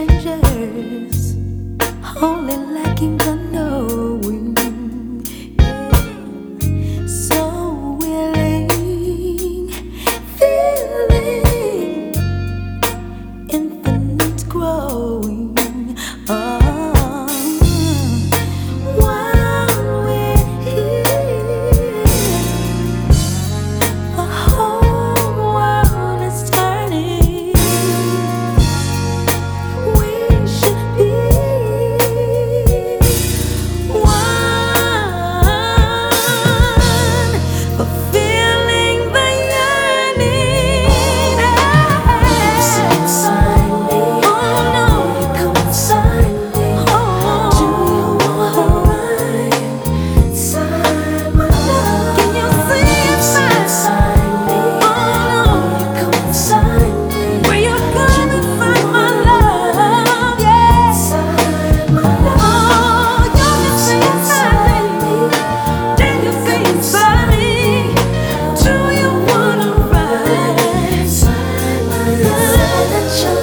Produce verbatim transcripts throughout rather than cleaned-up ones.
strangers, only lacking the knowing. Yeah. So willing, feeling infinite growing. Oh, while we're here, the whole world is turning. We should be one, fulfilling the yearning that's inside me. Oh no, come inside me. Oh, do you wanna ride inside my love? Can you see inside me? Oh no, come inside me. Where you come inside my love? Yeah, inside my love. Oh, you can see inside me. Can you see inside me? Do you wanna ride inside my love? That your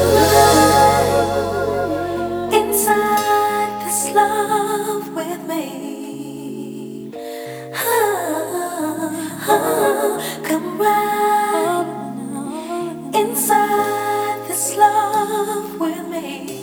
love inside this love with me. Ah, ah, come right inside this love with me.